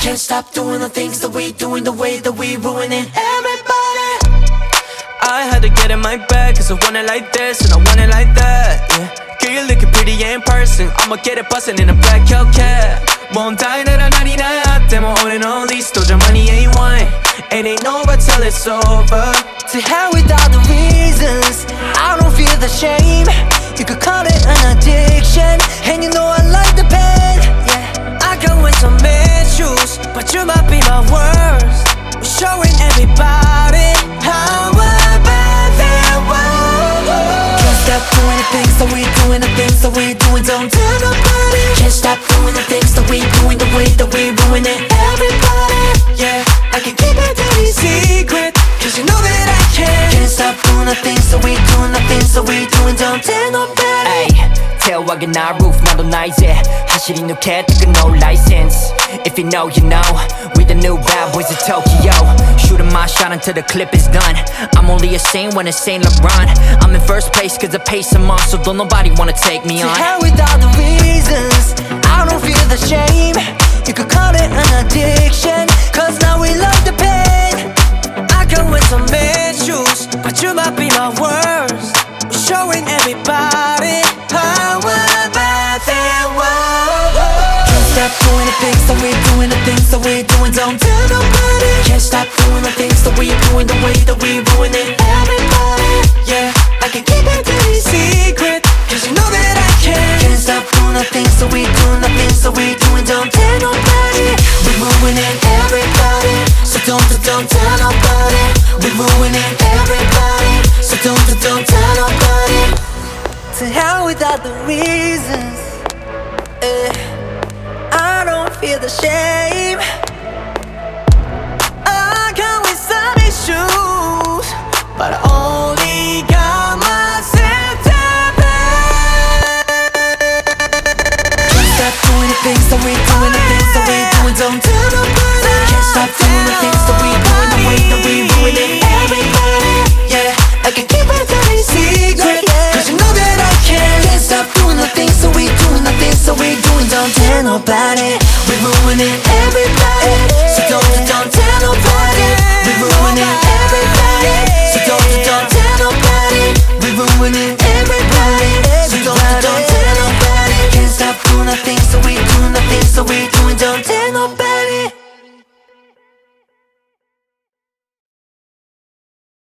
Can't stop doing the things that we doing, the way that we ruining everybody. I had to get in my bag, cause I want it like this and I want it like that, yeah. Girl, you're looking pretty in person, I'ma get it bustin' in a black Hellcat. Won't die that I'm 99, then we're holding on these, told your money ain't wine. It ain't over till it's over. To hell with all the reasons, I don't feel the shame. You could call it an addiction, and you know I like the pain, yeah. I can wear some issues, but you might be my worst. We're showing everybody how bad they were. Can't stop doing the things that we doing, the things that we doing, don't tell nobody. Can't stop doing the things that we doing, the way that we ruining everybody. Yeah, I can keep a dirty secret, cause you know that I can. Can't stop doing the things that we doing, the things that we doing, don't tell nobody. 태워하게 나 roof 나도 나 이제 하실이 누게 뜨끈 no license. If you know, you know. We the new bad boys of Tokyo. Shooting my shot until the clip is done. I'm only a saint when it's Saint Laurent. I'm in first place cause I pay some off, so don't nobody wanna take me on. To hell with all the reasons, I don't feel the shame. You could call it an addiction, cause now we love the pain. I come with some issues, but you might be my worst. We're showing everybody how bad they were. Can't stop doing the things that we doing, the things that we doing, don't tell nobody. Can't stop doing the things that we doing, the way that we ruining everybody. Yeah, I can keep a dirty secret, cause you know that I can. Can't stop doing the things that we doing, the things that we doing, don't tell nobody. We ruining everybody, so don't tell nobody. We ruining everybody, so don't tell nobody. To hell with all the reasons, I don't feel the shame. I come with some issues, but I only got myself to blame. Can't stop doing the things that we doing, the things that we doing, don't tell nobody. Can't stop doing the things that we doing, the way that we ruining everybody. Yeah, I can keep a dirty secret, cause you know that I can. Can't stop doing the things that we doing, the things that we doing, don't tell nobody.